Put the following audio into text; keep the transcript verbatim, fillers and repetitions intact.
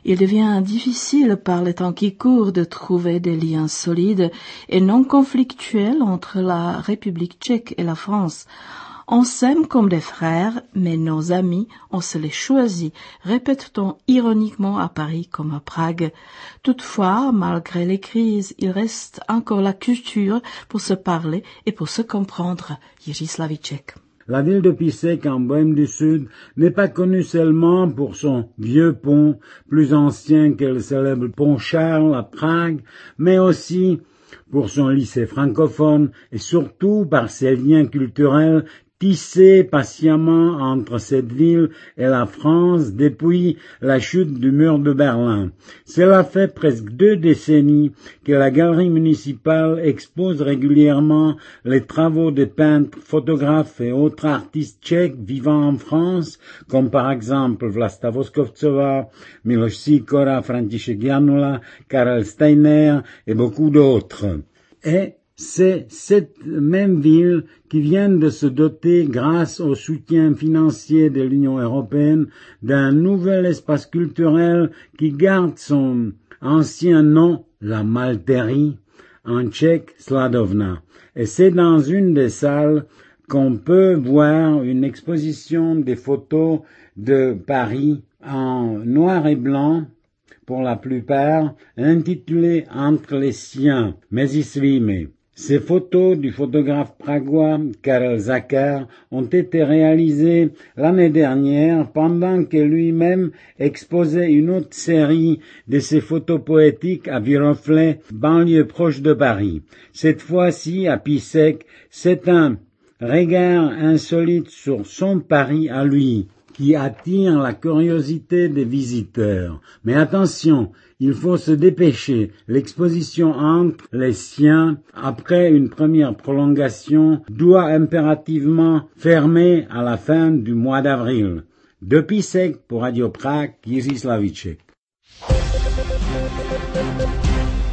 Il devient difficile par le temps qui court de trouver des liens solides et non conflictuels entre la République tchèque et la France. On s'aime comme des frères, mais nos amis, on se les choisit, répète-t-on ironiquement à Paris comme à Prague. Toutefois, malgré les crises, il reste encore la culture pour se parler et pour se comprendre. Jiří Slavíček. La ville de Písek en Bohême du Sud n'est pas connue seulement pour son vieux pont, plus ancien que le célèbre pont Charles à Prague, mais aussi pour son lycée francophone et surtout par ses liens culturels tissés patiemment entre cette ville et la France depuis la chute du mur de Berlin. Cela fait presque deux décennies que la galerie municipale expose régulièrement les travaux de peintres, photographes et autres artistes tchèques vivant en France, comme par exemple Vlasta Voskovcová, Miloš Sikora, František Janula, Karel Steiner et beaucoup d'autres. Et c'est cette même ville qui vient de se doter, grâce au soutien financier de l'Union européenne, d'un nouvel espace culturel qui garde son ancien nom, la Malterie, en tchèque Sladovna. Et c'est dans une des salles qu'on peut voir une exposition des photos de Paris en noir et blanc, pour la plupart, intitulée Entre les siens, mezi svými. Ces photos du photographe pragois Karel Zakar ont été réalisées l'année dernière pendant que lui-même exposait une autre série de ses photos poétiques à Viroflay, banlieue proche de Paris. Cette fois-ci, à Písek, c'est un regard insolite sur son Paris à lui, qui attire la curiosité des visiteurs. Mais attention, il faut se dépêcher. L'exposition Entre les siens, après une première prolongation, doit impérativement fermer à la fin du mois d'avril. De Písek pour Radio Prague, Jiří Slavíček.